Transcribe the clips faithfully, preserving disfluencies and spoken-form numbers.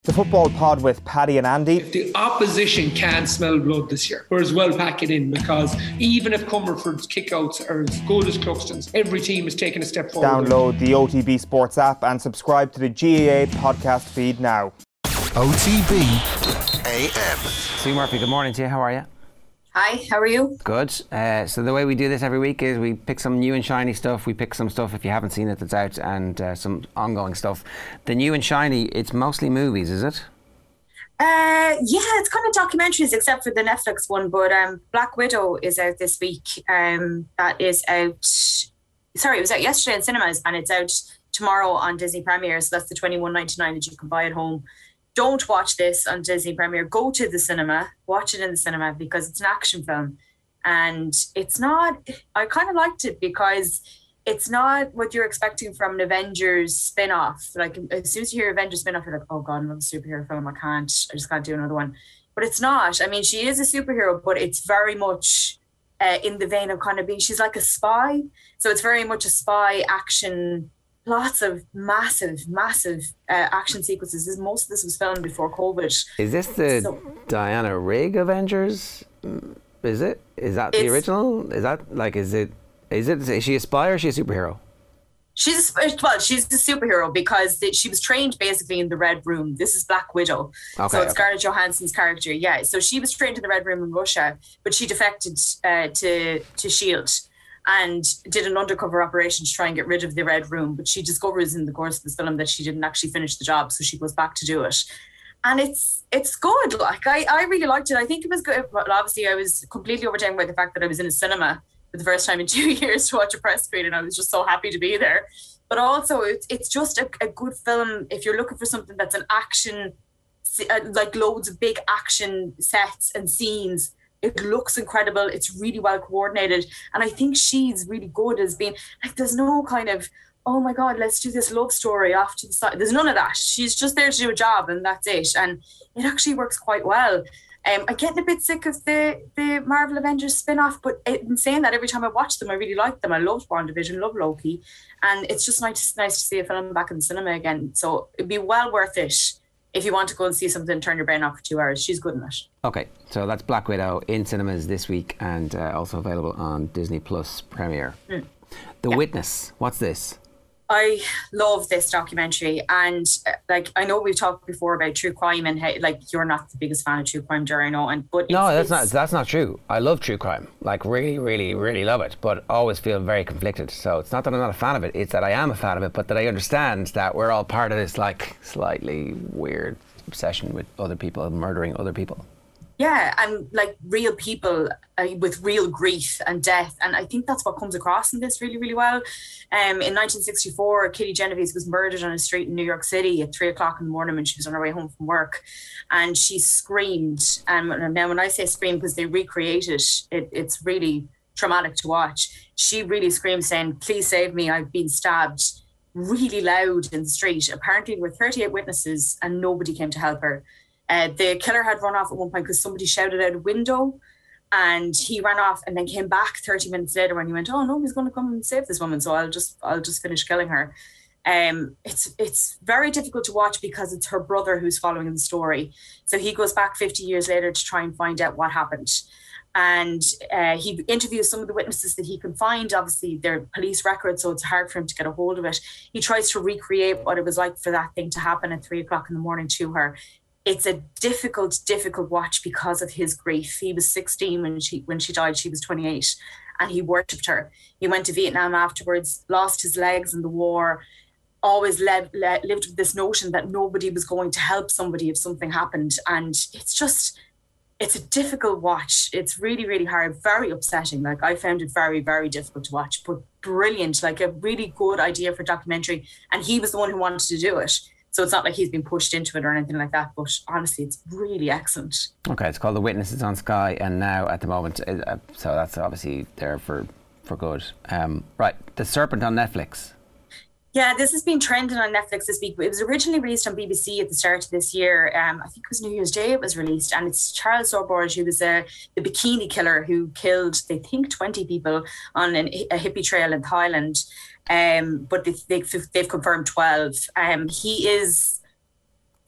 The Football Pod with Paddy and Andy. If the opposition can't smell blood this year, we're as well pack it in, because even if Cumberford's kickouts are as good as Cluxton's, every team is taking a step forward. Download the O T B Sports app and subscribe to the G A A podcast feed now. O T B A M. Sue Murphy, good morning to you. How are you? Hi, how are you? Good. Uh, so the way we do this every week is we pick some new and shiny stuff. We pick some stuff, if you haven't seen it, that's out, and uh, some ongoing stuff. The new and shiny, it's mostly movies, is it? Uh, yeah, it's kind of documentaries, except for the Netflix one. But um, Black Widow is out this week. Um, that is out... Sorry, it was out yesterday in cinemas, and it's out tomorrow on Disney Premiere. So that's the twenty-one ninety-nine that you can buy at home. Don't watch this on Disney Premiere. Go to the cinema, watch it in the cinema, because it's an action film. And it's not, I kind of liked it because it's not what you're expecting from an Avengers spin-off. Like, as soon as you hear Avengers spin-off, you're like, oh God, another superhero film. I can't, I just can't do another one. But it's not. I mean, she is a superhero, but it's very much uh, in the vein of kind of being, she's like a spy. So it's very much a spy action. Lots of massive, massive uh, action sequences. This, most of this was filmed before COVID. Is this the so, Diana Rigg Avengers? Is it? Is that the original? Is that like? Is it? Is it? Is she a spy or is she a superhero? She's well, she's a superhero because she was trained basically in the Red Room. This is Black Widow, okay, so it's okay. Scarlett Johansson's character. Yeah, so she was trained in the Red Room in Russia, but she defected uh, to to Shield. And did an undercover operation to try and get rid of the Red Room. But she discovers in the course of this film that she didn't actually finish the job, so she goes back to do it. And it's it's good. Like, I, I really liked it. I think it was good. Well, obviously, I was completely overtaken by the fact that I was in a cinema for the first time in two years to watch a press screen, and I was just so happy to be there. But also, it's, it's just a, a good film if you're looking for something that's an action, like loads of big action sets and scenes. It looks incredible. It's really well coordinated. And I think she's really good as being, like, there's no kind of, oh my God, let's do this love story off to the side. There's none of that. She's just there to do a job and that's it. And it actually works quite well. Um, I'm getting a bit sick of the, the Marvel Avengers spin-off, but in saying that, every time I watch them, I really like them. I loved WandaVision, love Loki. And it's just nice, nice to see a film back in the cinema again. So it'd be well worth it. If you want to go and see something, turn your brain off for two hours. She's good in it. Okay, so that's Black Widow in cinemas this week and uh, also available on Disney Plus Premiere. Mm. The yeah. Witness, what's this? I love this documentary, and uh, like I know we've talked before about true crime and how, like, you're not the biggest fan of true crime, Jerry, I know, and but no, it's, that's it's, not that's not true. I love true crime, like really, really, really love it, but always feel very conflicted. So it's not that I'm not a fan of it; it's that I am a fan of it, but that I understand that we're all part of this like slightly weird obsession with other people and murdering other people. Yeah, and like real people uh, with real grief and death. And I think that's what comes across in this really, really well. Um, in nineteen sixty-four, Kitty Genovese was murdered on a street in New York City at three o'clock in the morning when she was on her way home from work. And she screamed. And um, now when I say scream, because they recreated it, it's really traumatic to watch. She really screamed saying, "Please save me, I've been stabbed," really loud in the street. Apparently there were thirty-eight witnesses and nobody came to help her. Uh, the killer had run off at one point because somebody shouted out a window, and he ran off and then came back thirty minutes later when he went, "Oh, nobody's going to come and save this woman, so I'll just I'll just finish killing her." Um, it's it's very difficult to watch because it's her brother who's following the story. So he goes back fifty years later to try and find out what happened. And uh, he interviews some of the witnesses that he can find. Obviously, they're police records, so it's hard for him to get a hold of it. He tries to recreate what it was like for that thing to happen at three o'clock in the morning to her. It's a difficult, difficult watch because of his grief. He was sixteen when she when she died. She was twenty-eight, and he worshipped her. He went to Vietnam afterwards, lost his legs in the war, always led, led, lived with this notion that nobody was going to help somebody if something happened. And it's just, it's a difficult watch. It's really, really hard, very upsetting. Like, I found it very, very difficult to watch, but brilliant, like a really good idea for a documentary. And he was the one who wanted to do it. So it's not like he's been pushed into it or anything like that, but honestly, it's really excellent. Okay, it's called The Witness. It's on Sky, and now at the moment, uh, so that's obviously there for, for good. Um, right, The Serpent on Netflix. Yeah, this has been trending on Netflix this week. It was originally released on B B C at the start of this year. Um, I think it was New Year's Day it was released. And it's Charles Sorborge, who was a, the bikini killer who killed, they think, twenty people on an, a hippie trail in Thailand. Um, but they, they, they've confirmed twelve. Um, he is...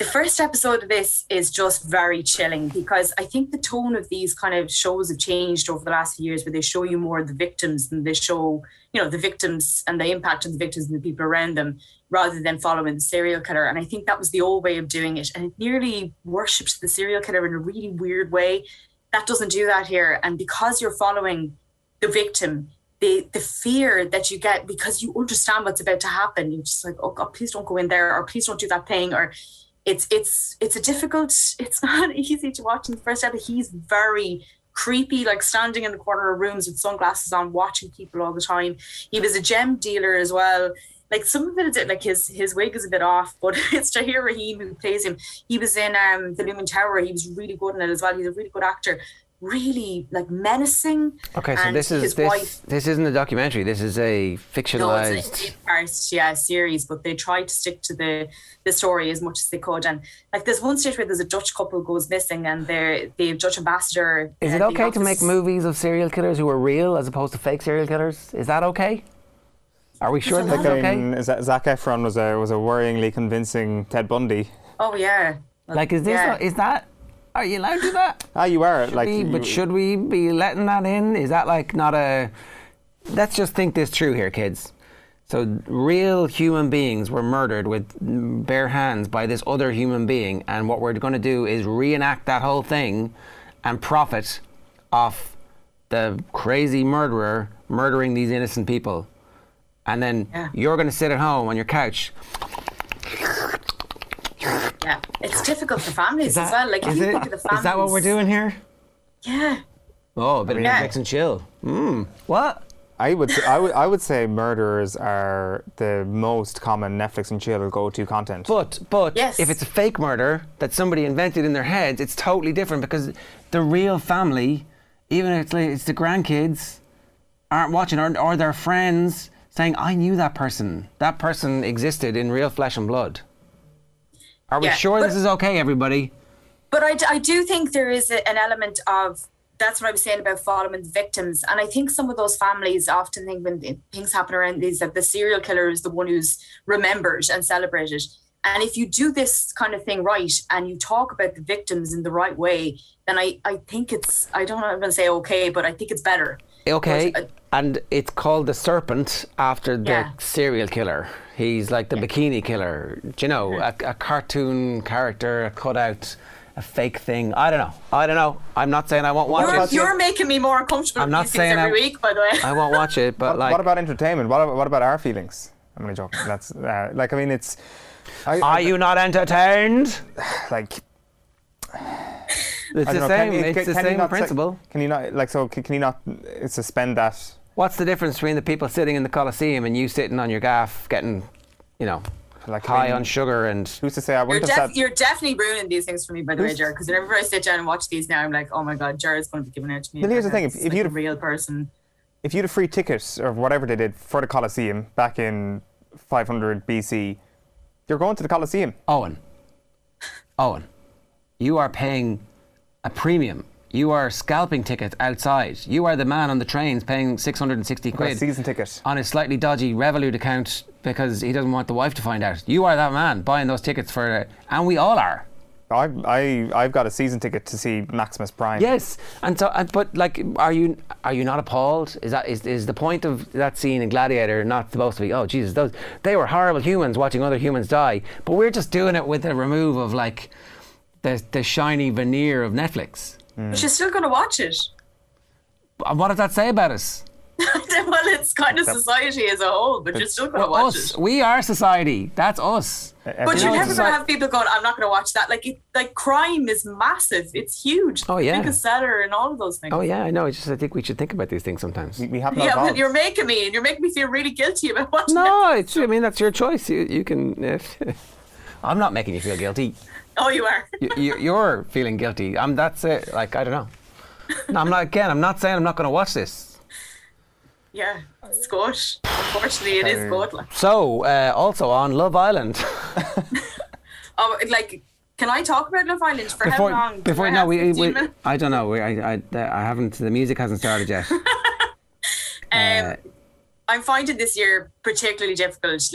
The first episode of this is just very chilling because I think the tone of these kind of shows have changed over the last few years, where they show you more of the victims and they show, you know, the victims and the impact on the victims and the people around them, rather than following the serial killer. And I think that was the old way of doing it. And it nearly worships the serial killer in a really weird way. That doesn't do that here. And because you're following the victim, the the fear that you get because you understand what's about to happen, you're just like, oh God, please don't go in there, or please don't do that thing, or it's it's it's a difficult, it's not easy to watch in the first episode. He's very creepy, like standing in the corner of rooms with sunglasses on, watching people all the time. He was a gem dealer as well. Like some of it, like his his wig is a bit off, but it's Tahir Rahim who plays him. He was in um, The Looming Tower. He was really good in it as well. He's a really good actor. Really like menacing. Okay, so and this is his this wife, this isn't a documentary. This is a fictionalized. no, it's an eight-part yeah series, but they tried to stick to the the story as much as they could. And like there's one stage where there's a Dutch couple goes missing, and they're the Dutch ambassador. Is it uh, okay to make movies of serial killers who are real as opposed to fake serial killers? Is that okay? Are we sure that's Like, okay? I mean, Z- Zac Efron was a was a worryingly convincing Ted Bundy. Oh yeah. Like, is this Yeah. is that? Are you allowed to do that? Ah, you are Should like. we- you- but should we be letting that in? Is that like not a? Let's just think this through here, kids. So real human beings were murdered with bare hands by this other human being, and what we're going to do is reenact that whole thing and profit off the crazy murderer murdering these innocent people. And then Yeah. you're going to sit at home on your couch. Yeah, it's difficult for families as well. Like if is, you it, think of the families. is that what we're doing here? Yeah. Oh, a bit of Yeah. Netflix and chill. Mm. What? I would I would I would say murderers are the most common Netflix and chill go-to content. But but Yes. if it's a fake murder that somebody invented in their heads, it's totally different because the real family, even if it's, like, it's the grandkids, aren't watching, or, or their friends saying, "I knew that person. That person existed in real flesh and blood." Are we Yeah, sure but- this is okay, everybody? But I, d- I do think there is a, an element of, that's what I was saying about following the victims. And I think some of those families often think when th- things happen around these, that the serial killer is the one who's remembered and celebrated. And if you do this kind of thing right, and you talk about the victims in the right way, then I, I think it's, I don't know if I'm going to say okay, but I think it's better. Okay, But, uh, and it's called The Serpent after the Yeah. serial killer. He's like the bikini killer. Do you know, a, a cartoon character, a cutout, a fake thing. I don't know. I don't know. I'm not saying I won't watch You're, it. you're making me more uncomfortable I'm with not these things saying every I- week, by the way. I won't watch it, but What, like, what about entertainment? What about, what about our feelings? I'm only joking. That's uh, like I mean it's. I, are you not entertained? like? It's I the don't know, same. can you- it's can- the can you same not say- principle. Can you not like so? Can, can you not uh, suspend that? What's the difference between the people sitting in the Colosseum and you sitting on your gaff getting, you know, Like high I mean, on sugar and? Who's to say I You're, wouldn't have def- said? you're definitely ruining these things for me, by the way, Who's- Jared. Because whenever I sit down and watch these now, I'm like, oh my God, Jared's going to be giving it to me. Well, here's the thing, It's if- if like you'd a have- real person. If you had a free ticket or whatever they did for the Colosseum back in five hundred B C, you're going to the Colosseum. Owen, Owen, you are paying a premium. You are scalping tickets outside. You are the man on the trains paying six hundred sixty Got a quid season ticket. on his slightly dodgy Revolut account because he doesn't want the wife to find out. You are that man buying those tickets for, uh, and we all are. I, I, I've got a season ticket to see Maximus Prime. Yes, and so, and, but like, are you are you not appalled? Is that is is the point of that scene in Gladiator not supposed to be? Oh Jesus, those they were horrible humans watching other humans die, but we're just doing it with the remove of like the the shiny veneer of Netflix. But you're still going to watch it. And what does that say about us? Well, it's kind of society as a whole, but you're still going to Well, watch us, it. we are society. That's us. But Everyone- you're know, never it's going to like- have people going, I'm not going to watch that. Like, it, like crime is massive. It's huge. Oh, yeah. Biggest seller and all of those things. Oh yeah, I know. It's just I think we should think about these things sometimes. We, we have not Yeah, but evolved. you're making me, and you're making me feel really guilty about watching it. No, it's. I mean, that's your choice. You you can. If, I'm not making you feel guilty. Oh, you are. you, you- you're feeling guilty. I'm. That's it. Like I don't know. No, I'm not. Again, I'm not saying I'm not going to watch this. Yeah, it's good. Unfortunately, it is good. Like, So, uh, also on Love Island. oh, like, can I talk about Love Island for before, how long? Do before I no, have we, fifteen we minutes? I don't know. We, I, I, I haven't. The music hasn't started yet. Um, I'm finding this year particularly difficult. Like,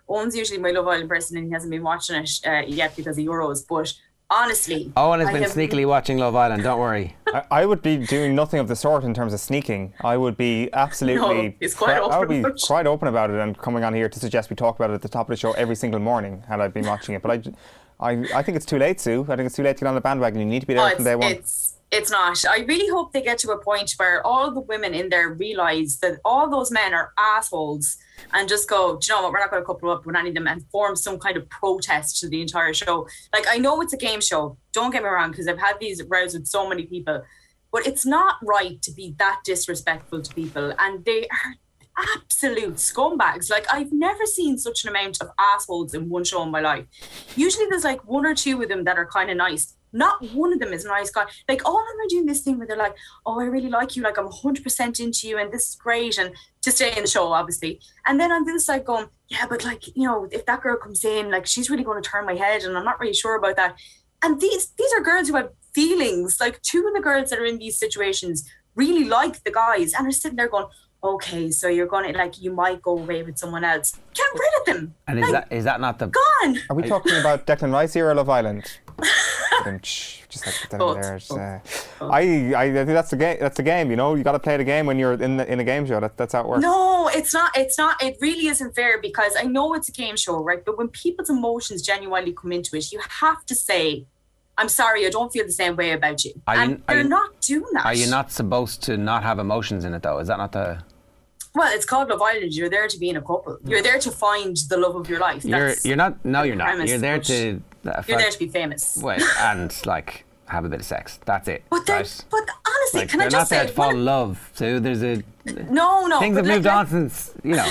Owen's usually my Love Island person and he hasn't been watching it uh, yet because of Euros, but honestly, Owen has I been have- sneakily watching Love Island, don't worry. I, I would be doing nothing of the sort in terms of sneaking. I would be absolutely. No, he's quite I would be open. quite open about it and coming on here to suggest we talk about it at the top of the show every single morning had I been watching it. But I, I, I think it's too late, Sue. I think it's too late to get on the bandwagon. You need to be there Oh, from it's, day one. it's it's not. I really hope they get to a point where all the women in there realise that all those men are assholes and just go, do you know what, we're not going to couple up with any of them and form some kind of protest to the entire show. Like, I know it's a game show, don't get me wrong, because I've had these rows with so many people, but it's not right to be that disrespectful to people, and they are absolute scumbags. Like, I've never seen such an amount of assholes in one show in my life. Usually there's like one or two of them that are kind of nice. Not one of them is a nice guy. Like, all of them are doing this thing where they're like, oh, I really like you, like I'm one hundred percent into you and this is great, and to stay in the show, obviously. And then on the other side going, yeah, but like, you know, if that girl comes in, like, she's really going to turn my head and I'm not really sure about that. And these these are girls who have feelings. Like, two of the girls that are in these situations really like the guys and are sitting there going, okay, so you're going to, like, you might go away with someone else. Get rid of them. And is Like, that is that not the... gone. Are we talking about Declan Rice here or Love Island? Just like put that in Both. there. It's, uh, I, I think that's the game. That's the game. You know, you got to play the game when you're in the, in a game show. That, that's how it works. No, it's not. It's not. It really isn't fair, because I know it's a game show, right? But when people's emotions genuinely come into it, you have to say, I'm sorry, I don't feel the same way about you. Are you- and are they're you- not doing that. Are you not supposed to not have emotions in it, though? Is that not the... Well, it's called Love Island. You're there to be in a couple. You're there to find the love of your life. You're That's you're not... No, you're not. premise, You're there but to... Uh, You're there to be famous. Wait, and, like, have a bit of sex. That's it. But then, right? but honestly, Like, can they're I not just there say, to fall one- in love. So there's a... no, no. Things but have let- moved let- on since, you know...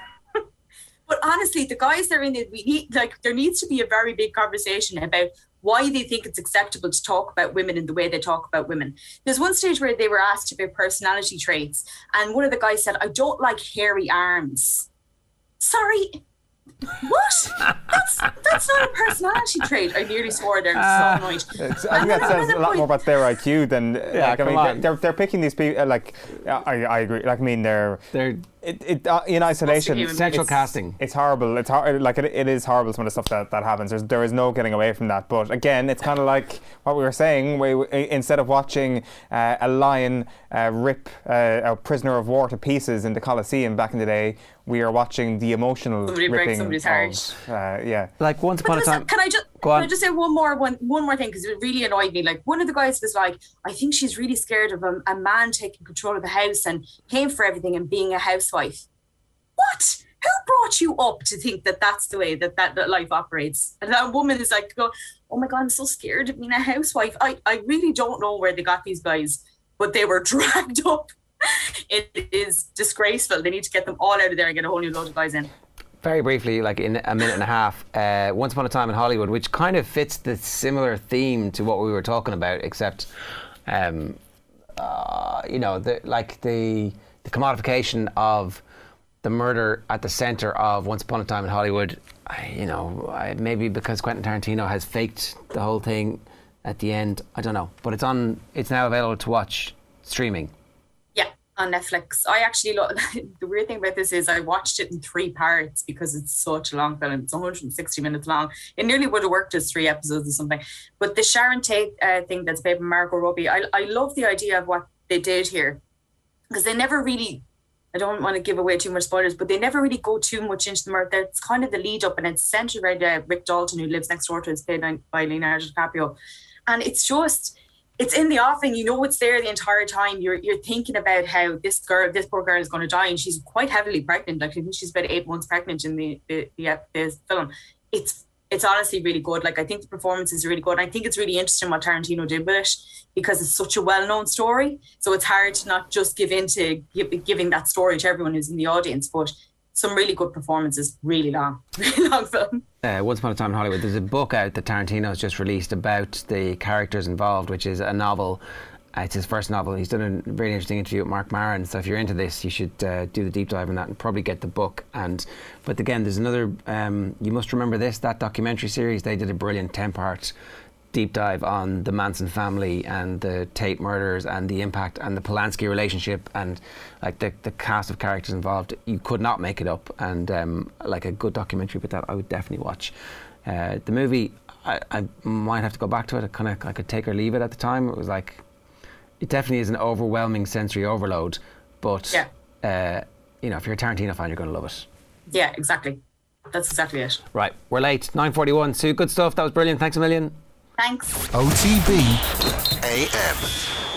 But honestly, the guys that are in it, we need, like, there needs to be a very big conversation about why they think it's acceptable to talk about women in the way they talk about women. There's one stage where they were asked about personality traits, and one of the guys said, I don't like hairy arms. Sorry, what? That's that's not a personality trait. I nearly swore there. Uh, so annoyed. It's, I think that says a lot more about their I Q than. Yeah, like, I come mean, on. they're they're picking these people. Uh, like, I I agree. Like, I mean, they're They're it, it uh, in isolation. human central it's- casting. It's horrible. It's hor- like it, it is horrible. Some of the stuff that, that happens. There's there is no getting away from that. But again, it's kind of like what we were saying. We, we, instead of watching uh, a lion uh, rip uh, a prisoner of war to pieces in the Colosseum back in the day, we are watching the emotional Somebody break ripping somebody's of, heart. uh, yeah. Like, once upon a Listen, time... Can I just Go can on. I just say one more one one more thing, because it really annoyed me. Like, one of the guys was like, I think she's really scared of a, a man taking control of the house and paying for everything and being a housewife. What? Who brought you up to think that that's the way that that, that life operates? And that woman is like, go, oh my God, I'm so scared of being a housewife. I, I really don't know where they got these guys, but they were dragged up. It is disgraceful. They need to get them all out of there and get a whole new load of guys in. Very briefly, like in a minute and a half, uh, Once Upon a Time in Hollywood, which kind of fits the similar theme to what we were talking about, except, um, uh, you know, the, like the the commodification of the murder at the centre of Once Upon a Time in Hollywood. I, you know, I, maybe because Quentin Tarantino has faked the whole thing at the end. I don't know, but it's on. It's now available to watch streaming. Yeah, on Netflix. I actually lo- the weird thing about this is I watched it in three parts because it's such a long film. It's one hundred sixty minutes long. It nearly would have worked as three episodes or something. But the Sharon Tate uh, thing that's played by Margot Robbie, I I love the idea of what they did here, because they never really. I don't want to give away too much spoilers, but they never really go too much into the murder. It's kind of the lead up, and it's centered around uh, Rick Dalton, who lives next door to us, played by Leonardo DiCaprio. And it's just, it's in the offing. You know, it's there the entire time. You're you're thinking about how this girl, this poor girl, is going to die, and she's quite heavily pregnant. Like, I think she's about eight months pregnant in the the, the, the film. It's it's honestly really good. Like, I think the performance is really good. I think it's really interesting what Tarantino did with it, because it's such a well-known story. So it's hard to not just give in to give, giving that story to everyone who's in the audience. But some really good performances, really long, really long film. Uh, Once Upon a Time in Hollywood, there's a book out that Tarantino's just released about the characters involved, which is a novel. Uh, it's his first novel. He's done a very interesting interview with Mark Maron. So if you're into this, you should uh, do the deep dive on that and probably get the book. And but again, there's another. Um, you must remember this. That documentary series, they did a brilliant ten-part deep dive on the Manson family and the Tate murders and the impact and the Polanski relationship and like the, the cast of characters involved. You could not make it up, and um, like a good documentary about that I would definitely watch. Uh, the movie, I, I might have to go back to it. I kind of I could take or leave it at the time. It was like, it definitely is an overwhelming sensory overload, but yeah. uh, you know, if you're a Tarantino fan, you're going to love it. Yeah, exactly. That's exactly it. Right, we're late. nine forty-one. Sue, good stuff. That was brilliant. Thanks a million. Thanks. O T B A M.